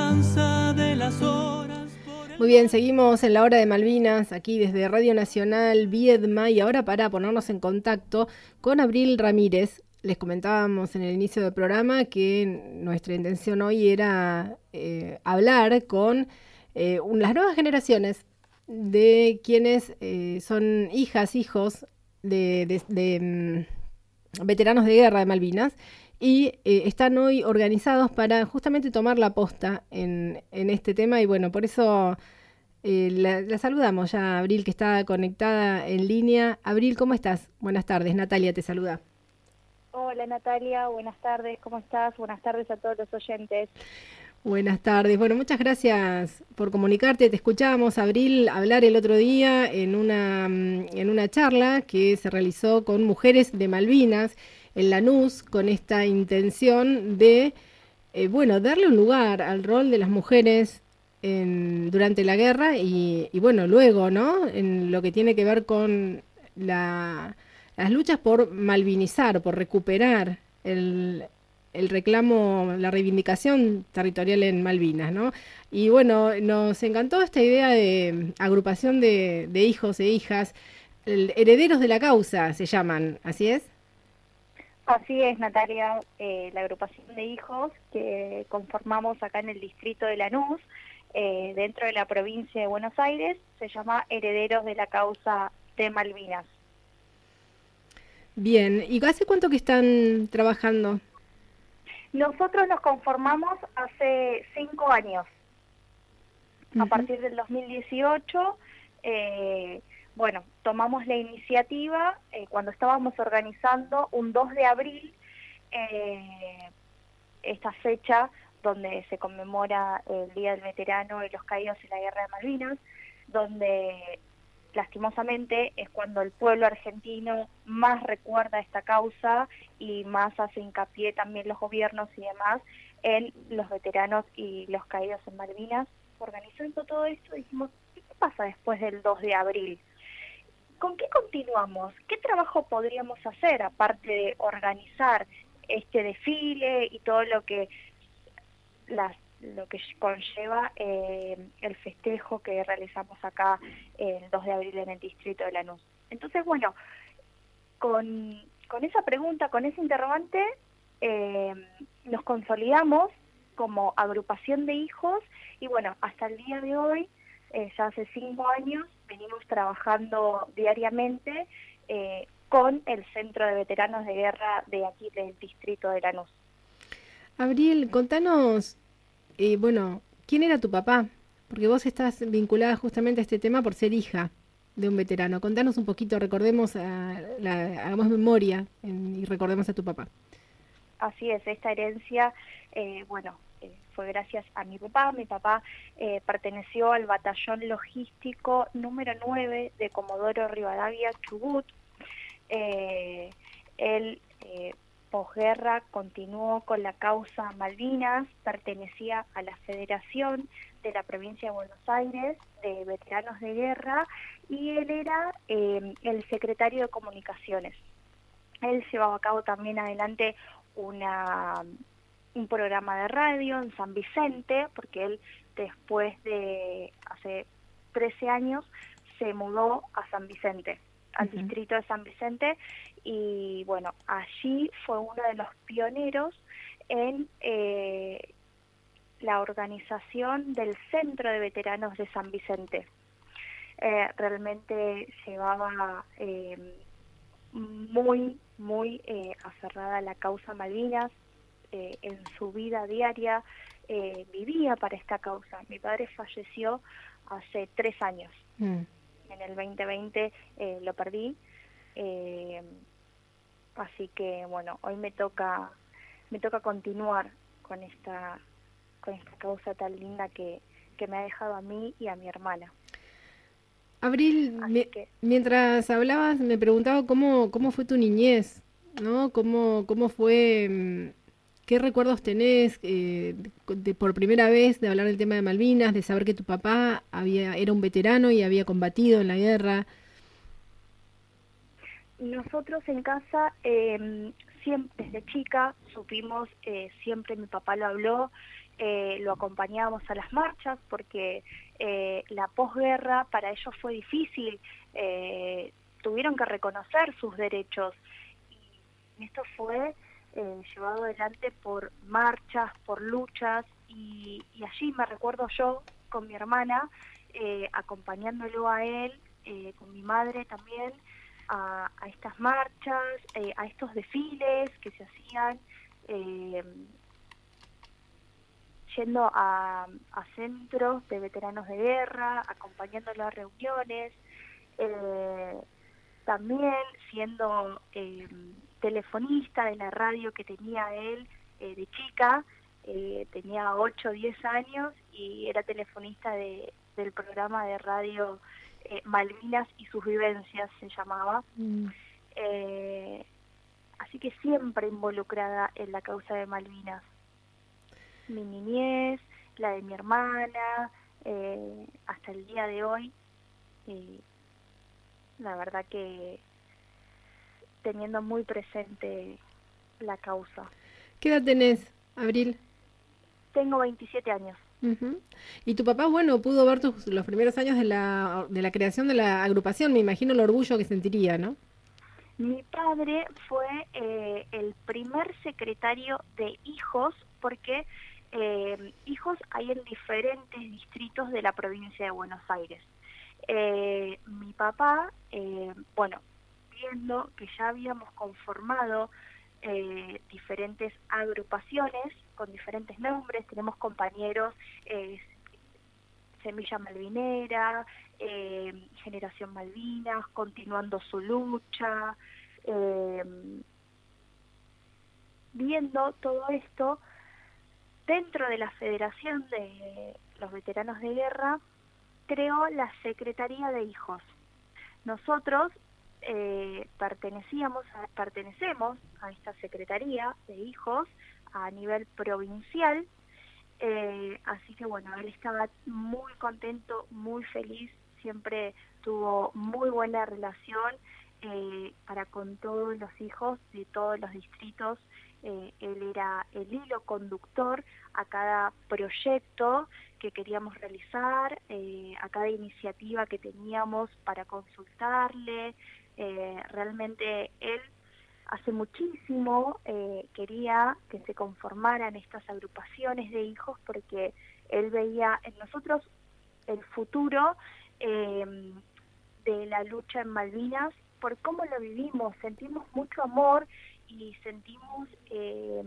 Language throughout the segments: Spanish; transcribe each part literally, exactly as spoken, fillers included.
danza de las horas. Muy bien, seguimos en la hora de Malvinas, aquí desde Radio Nacional Viedma, y ahora para ponernos en contacto con Abril Ramírez. Les comentábamos en el inicio del programa que nuestra intención hoy era eh, hablar con eh, un, las nuevas generaciones de quienes eh, son hijas, hijos de, de, de um, veteranos de guerra de Malvinas, y eh, están hoy organizados para justamente tomar la posta en, en este tema, y bueno, por eso eh, la, la saludamos ya a Abril, que está conectada en línea. Abril, ¿cómo estás? Buenas tardes, Natalia te saluda. Hola Natalia, buenas tardes, ¿cómo estás? Buenas tardes a todos los oyentes. Buenas tardes. Bueno, muchas gracias por comunicarte. Te escuchábamos, Abril, hablar el otro día en una, en una charla que se realizó con mujeres de Malvinas en Lanús, con esta intención de, eh, bueno, darle un lugar al rol de las mujeres en, durante la guerra y, y, bueno, luego, ¿no? En lo que tiene que ver con la, las luchas por malvinizar, por recuperar el el reclamo, la reivindicación territorial en Malvinas, ¿no? Y bueno, nos encantó esta idea de agrupación de, de hijos e hijas, el, herederos de la causa se llaman, ¿así es? Así es, Natalia, eh, la agrupación de hijos que conformamos acá en el distrito de Lanús, eh, dentro de la provincia de Buenos Aires, se llama Herederos de la Causa de Malvinas. Bien, ¿y hace cuánto que están trabajando? Nosotros nos conformamos hace cinco años, uh-huh. A partir del dos mil dieciocho, eh, bueno, tomamos la iniciativa eh, cuando estábamos organizando un dos de abril, eh, esta fecha donde se conmemora el Día del Veterano y los Caídos en la Guerra de Malvinas, donde lastimosamente es cuando el pueblo argentino más recuerda esta causa y más hace hincapié también los gobiernos y demás en los veteranos y los caídos en Malvinas. Organizando todo esto dijimos, ¿qué pasa después del dos de abril? ¿Con qué continuamos? ¿Qué trabajo podríamos hacer aparte de organizar este desfile y todo lo que las lo que conlleva eh, el festejo que realizamos acá el dos de abril en el distrito de Lanús? Entonces, bueno, con, con esa pregunta, con ese interrogante, eh, nos consolidamos como agrupación de hijos y bueno, hasta el día de hoy, eh, ya hace cinco años, venimos trabajando diariamente eh, con el Centro de Veteranos de Guerra de aquí del distrito de Lanús. Abril, contanos, Eh, bueno, ¿quién era tu papá? Porque vos estás vinculada justamente a este tema por ser hija de un veterano. Contanos un poquito, recordemos, a la, hagamos memoria en, y recordemos a tu papá. Así es, esta herencia, eh, bueno, eh, fue gracias a mi papá. Mi papá eh, perteneció al batallón logístico número nueve de Comodoro Rivadavia, Chubut. Eh, él... Eh, posguerra continuó con la causa Malvinas, pertenecía a la Federación de la Provincia de Buenos Aires de Veteranos de Guerra y él era eh, el secretario de Comunicaciones. Él llevaba a cabo también adelante una, un programa de radio en San Vicente, porque él después de hace trece años se mudó a San Vicente, al uh-huh. distrito de San Vicente, y bueno, allí fue uno de los pioneros en eh, la organización del Centro de Veteranos de San Vicente. Eh, realmente llevaba eh, muy, muy eh, aferrada a la causa Malvinas, eh, en su vida diaria eh, vivía para esta causa. Mi padre falleció hace tres años. Mm. En el veinte veinte eh, lo perdí. Eh, así que bueno, hoy me toca me toca continuar con esta con esta causa tan linda que, que me ha dejado a mí y a mi hermana. Abril, mi, que, mientras hablabas me preguntaba cómo cómo fue tu niñez, ¿no? Cómo cómo fue, qué recuerdos tenés eh, de, por primera vez de hablar del tema de Malvinas, de saber que tu papá había era un veterano y había combatido en la guerra. Nosotros en casa, eh, siempre, desde chica supimos, eh, siempre mi papá lo habló, eh, lo acompañábamos a las marchas porque eh, la posguerra para ellos fue difícil, eh, tuvieron que reconocer sus derechos y esto fue eh, llevado adelante por marchas, por luchas y, y allí me recuerdo yo con mi hermana eh, acompañándolo a él, eh, con mi madre también, A, a estas marchas, eh, a estos desfiles que se hacían, eh, yendo a, a centros de veteranos de guerra, acompañándolo a reuniones, eh, también siendo eh, telefonista de la radio que tenía él eh, de chica, eh, tenía ocho o diez años y era telefonista de, del programa de radio Eh, Malvinas y sus vivencias se llamaba, mm. eh, así que siempre involucrada en la causa de Malvinas, mi niñez, la de mi hermana, eh, hasta el día de hoy, eh, la verdad que teniendo muy presente la causa. ¿Qué edad tenés, Abril? Tengo veintisiete años. Uh-huh. Y tu papá, bueno, pudo ver tus, los primeros años de la, de la creación de la agrupación, me imagino el orgullo que sentiría, ¿no? Mi padre fue eh, el primer secretario de hijos, porque eh, hijos hay en diferentes distritos de la provincia de Buenos Aires. Eh, mi papá, eh, bueno, viendo que ya habíamos conformado eh, diferentes agrupaciones con diferentes nombres, tenemos compañeros, eh, Semilla Malvinera, eh, Generación Malvinas, Continuando su Lucha, eh, viendo todo esto, dentro de la Federación de los Veteranos de Guerra, creó la Secretaría de Hijos. Nosotros eh, pertenecíamos a, pertenecemos a esta Secretaría de Hijos a nivel provincial, eh, así que bueno, él estaba muy contento, muy feliz, siempre tuvo muy buena relación eh, para con todos los hijos de todos los distritos. Eh, él era el hilo conductor a cada proyecto que queríamos realizar, eh, a cada iniciativa que teníamos para consultarle. Eh, realmente él hace muchísimo eh, quería que se conformaran estas agrupaciones de hijos porque él veía en nosotros el futuro eh, de la lucha en Malvinas por cómo lo vivimos, sentimos mucho amor y sentimos eh,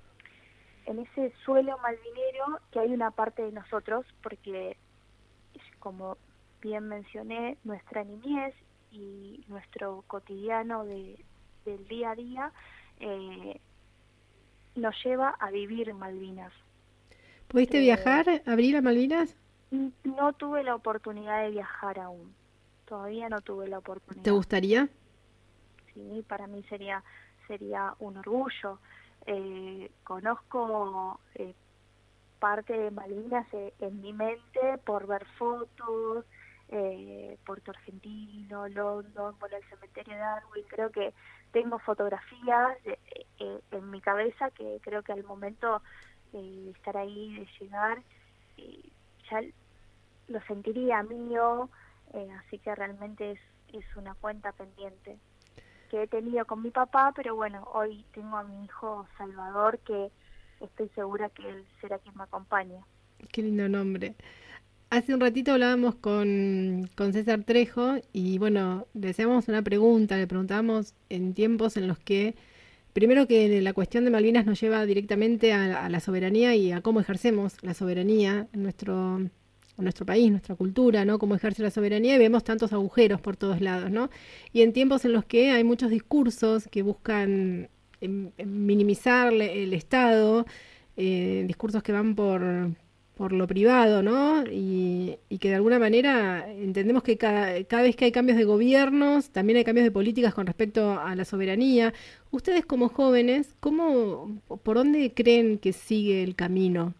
en ese suelo malvinero que hay una parte de nosotros, porque como bien mencioné, nuestra niñez y nuestro cotidiano de, del día a día eh, nos lleva a vivir Malvinas. ¿Pudiste eh, viajar, Abril, a Malvinas? No tuve la oportunidad de viajar aún, todavía no tuve la oportunidad. ¿Te gustaría? Sí, para mí sería sería un orgullo. Eh, conozco eh, parte de Malvinas eh, en mi mente por ver fotos, eh, Puerto Argentino, London, bueno, el cementerio de Darwin. Creo que tengo fotografías eh, eh, en mi cabeza que creo que al momento eh, de estar ahí, de llegar, eh, ya lo sentiría mío, eh, así que realmente es, es una cuenta pendiente que he tenido con mi papá, pero bueno, hoy tengo a mi hijo Salvador, que estoy segura que él será quien me acompañe. Qué lindo nombre. Hace un ratito hablábamos con, con César Trejo y bueno, le hacíamos una pregunta, le preguntábamos en tiempos en los que, primero que la cuestión de Malvinas nos lleva directamente a, a la soberanía y a cómo ejercemos la soberanía en nuestro... nuestro país, nuestra cultura, ¿no? Cómo ejerce la soberanía y vemos tantos agujeros por todos lados, ¿no? Y en tiempos en los que hay muchos discursos que buscan eh, minimizar el Estado, eh, discursos que van por, por lo privado, ¿no? Y, y que de alguna manera entendemos que cada, cada vez que hay cambios de gobiernos, también hay cambios de políticas con respecto a la soberanía. Ustedes como jóvenes, ¿cómo, por dónde creen que sigue el camino?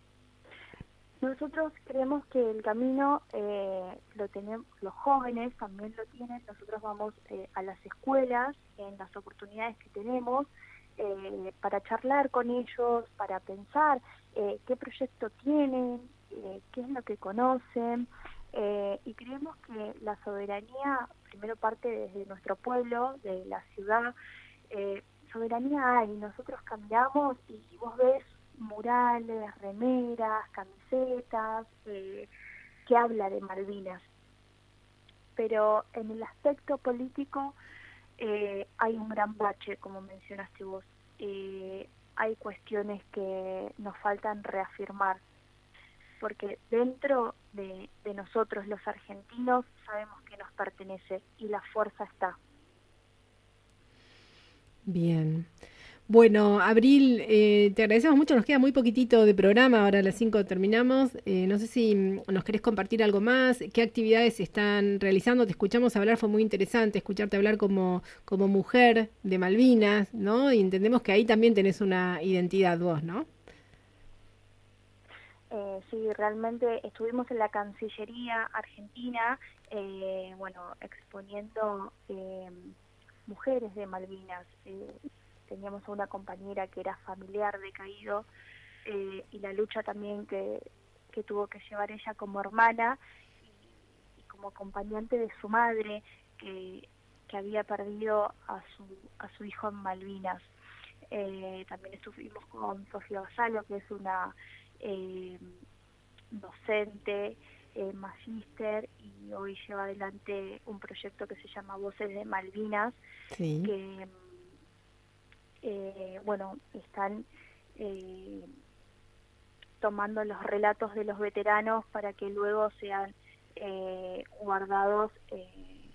Nosotros creemos que el camino eh, lo tenemos, los jóvenes también lo tienen. Nosotros vamos eh, a las escuelas, en las oportunidades que tenemos, eh, para charlar con ellos, para pensar eh, qué proyecto tienen, eh, qué es lo que conocen, eh, y creemos que la soberanía primero parte desde nuestro pueblo, de la ciudad. eh, soberanía hay, nosotros caminamos y vos ves murales, remeras, camisetas, eh, que habla de Malvinas, pero en el aspecto político eh, hay un gran bache, como mencionaste vos. Eh, hay cuestiones que nos faltan reafirmar, porque dentro de, de nosotros los argentinos sabemos que nos pertenece y la fuerza está. Bien. Bueno, Abril, eh, te agradecemos mucho, nos queda muy poquitito de programa, ahora a las cinco terminamos. Eh, no sé si mm, nos querés compartir algo más, qué actividades están realizando, te escuchamos hablar, fue muy interesante escucharte hablar como, como mujer de Malvinas, ¿no? Y entendemos que ahí también tenés una identidad vos, ¿no? Eh, sí, realmente estuvimos en la Cancillería Argentina, eh, bueno, exponiendo eh, mujeres de Malvinas. Eh, teníamos a una compañera que era familiar de Caído, eh, y la lucha también que, que tuvo que llevar ella como hermana y, y como acompañante de su madre, que, que había perdido a su, a su hijo en Malvinas. Eh, también estuvimos con Sofía Basalo, que es una eh, docente, eh, magíster, y hoy lleva adelante un proyecto que se llama Voces de Malvinas, Sí. que eh, bueno, están eh, tomando los relatos de los veteranos para que luego sean eh, guardados eh,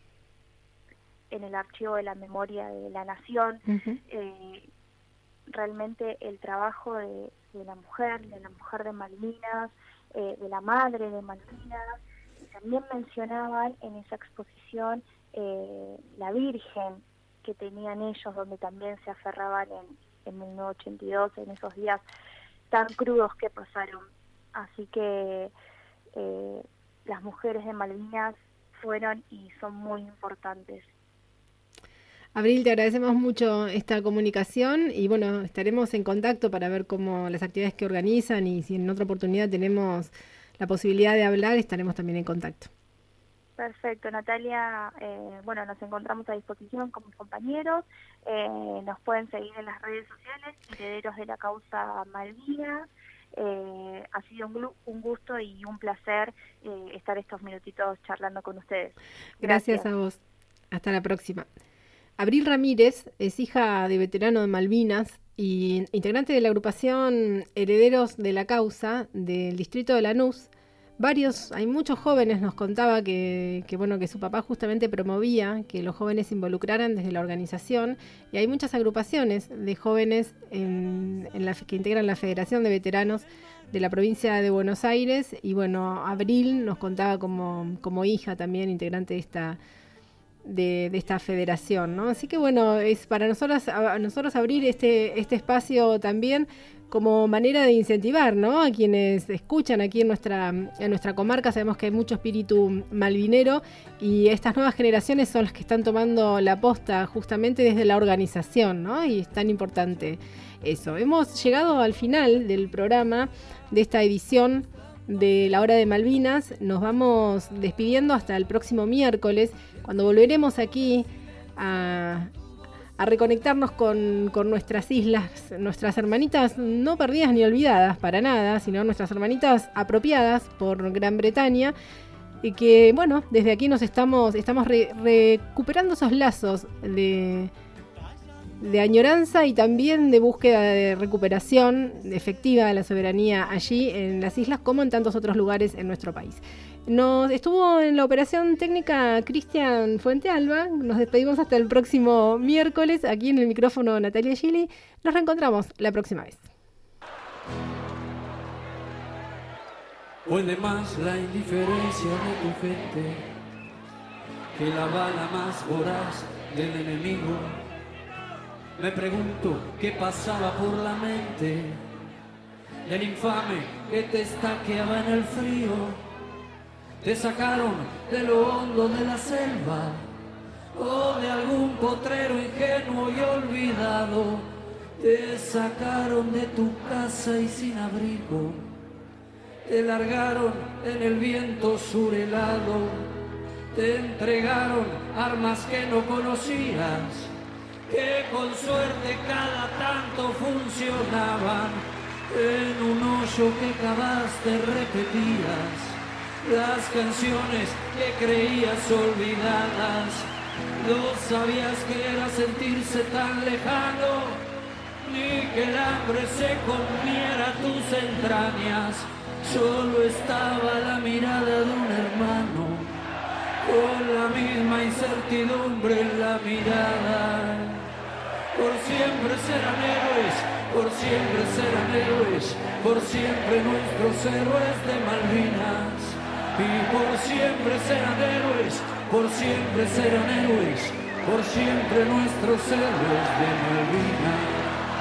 en el archivo de la memoria de la nación. Uh-huh. eh, realmente el trabajo de, de la mujer, de la mujer de Malvinas, eh, de la madre de Malvinas, y también mencionaban en esa exposición eh, la Virgen que tenían ellos, donde también se aferraban en, en mil novecientos ochenta y dos, en esos días tan crudos que pasaron. Así que eh, las mujeres de Malvinas fueron y son muy importantes. Abril, te agradecemos mucho esta comunicación y bueno, estaremos en contacto para ver cómo las actividades que organizan, y si en otra oportunidad tenemos la posibilidad de hablar, estaremos también en contacto. Perfecto, Natalia. Eh, bueno, nos encontramos a disposición como compañeros. Eh, nos pueden seguir en las redes sociales, Herederos de la Causa Malvinas. Eh, ha sido un, un gusto y un placer eh, estar estos minutitos charlando con ustedes. Gracias. Gracias a vos. Hasta la próxima. Abril Ramírez es hija de veterano de Malvinas y integrante de la agrupación Herederos de la Causa del distrito de Lanús. Varios, hay muchos jóvenes, nos contaba que, que, bueno, que su papá justamente promovía que los jóvenes se involucraran desde la organización, y hay muchas agrupaciones de jóvenes en, en la, que integran la Federación de Veteranos de la provincia de Buenos Aires, y bueno, Abril nos contaba como, como hija también, integrante de esta De, de esta federación, ¿no? Así que bueno, es para nosotros, a, a nosotros abrir este, este espacio también como manera de incentivar, ¿no? A quienes escuchan aquí en nuestra, en nuestra comarca. Sabemos que hay mucho espíritu malvinero y estas nuevas generaciones son las que están tomando la posta justamente desde la organización, ¿no? Y es tan importante eso. Hemos llegado al final del programa de esta edición de la Hora de Malvinas. Nos vamos despidiendo hasta el próximo miércoles, cuando volveremos aquí a, a reconectarnos con, con nuestras islas, nuestras hermanitas no perdidas ni olvidadas para nada, sino nuestras hermanitas apropiadas por Gran Bretaña, y que, bueno, desde aquí nos estamos, estamos re, recuperando esos lazos de... de añoranza y también de búsqueda de recuperación efectiva de la soberanía allí en las islas, como en tantos otros lugares en nuestro país. Nos estuvo en la operación técnica Cristian Fuentealba. Nos despedimos hasta el próximo miércoles. Aquí en el micrófono Natalia Gili. Nos reencontramos la próxima vez. Puede más la indiferencia de tu gente que la bala más voraz del enemigo. Me pregunto qué pasaba por la mente del infame que te estaqueaba en el frío. Te sacaron de lo hondo de la selva o de algún potrero ingenuo y olvidado. sacaron de tu casa y sin abrigo, te largaron en el viento sur helado, te entregaron armas que no conocías, que con suerte cada tanto funcionaban. En un hoyo que cavaste repetías las canciones que creías olvidadas. No sabías que era sentirse tan lejano, ni que el hambre se comiera tus entrañas. Solo estaba la mirada de un hermano, con la misma incertidumbre en la mirada. Por siempre serán héroes, por siempre serán héroes, por siempre nuestros héroes de Malvinas. Y por siempre serán héroes, por siempre serán héroes, por siempre nuestros héroes de Malvinas.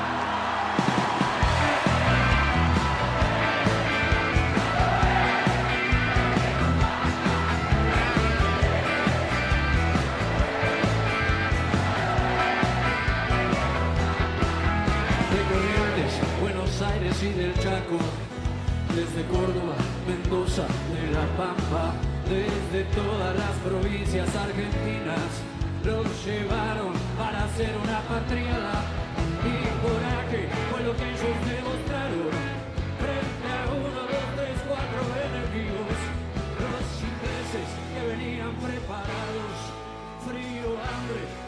Y del Chaco, desde Córdoba, Mendoza, de La Pampa, desde todas las provincias argentinas, los llevaron para hacer una patriada, y coraje fue lo que ellos demostraron frente a uno, dos, tres, cuatro enemigos, los ingleses que venían preparados, frío, hambre